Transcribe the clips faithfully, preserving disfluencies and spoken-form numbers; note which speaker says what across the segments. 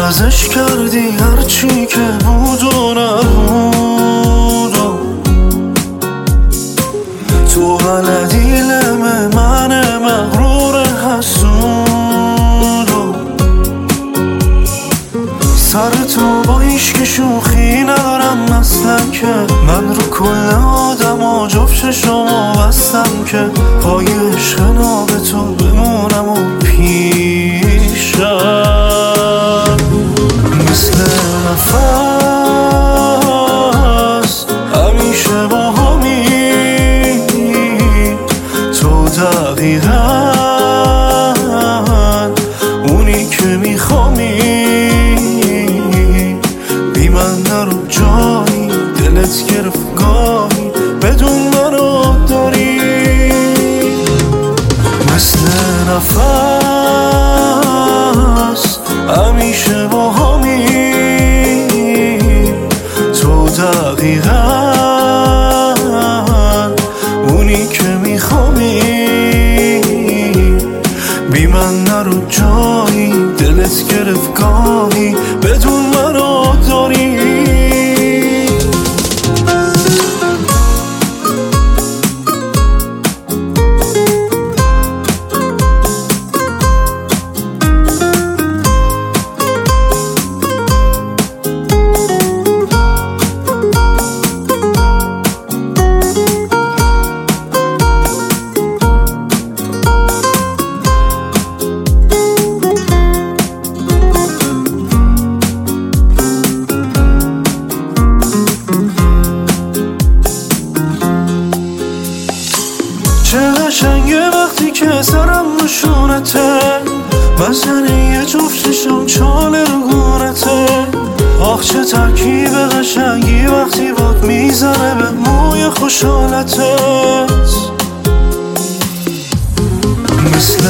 Speaker 1: عوضش کردی هرچی که بود و نبود و تو بلدی لمه من مغرور حسود و سر تو با هیچکی شوخی ندارم اصلا که من رو کل آدم ها جفت شما بستم که پای عشق ناب تو بمونم و پیشم مثل نفس همیشه با همی تو دقیقا اونی که میخوامی بی من نرو جایی دلت گرفت گاهی بدون منو داری مثل نفس همیشه با همی تو دقیقا اونی که میخوامی بی من نرو جایی دلت گرفت گاهی بدون منو داری چه قشنگه وقتی که سرم نشونته بزنه یه جفت چشم چاله رو گونته آخ چه ترکیب قشنگی وقتی باد میزنه به موی خوشحالتت مثل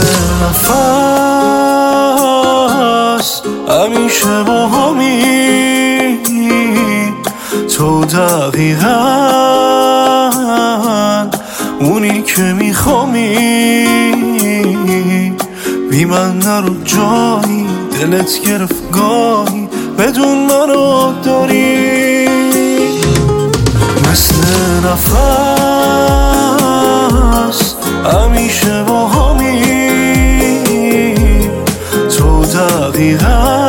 Speaker 1: نفس همیشه با همی تو دقیقا اونی که میخوامی بی من نرو جایی دلت گرفت گاهی بدون منو داری مثل نفس همیشه با همی تو دقیقا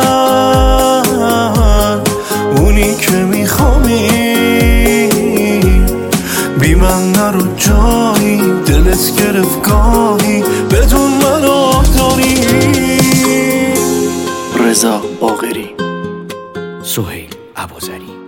Speaker 1: اونی که میخوامی بی من نرو جایی دلت گرفت گاهی بدون منو داری
Speaker 2: رضا باقری، سهیل ابوذری.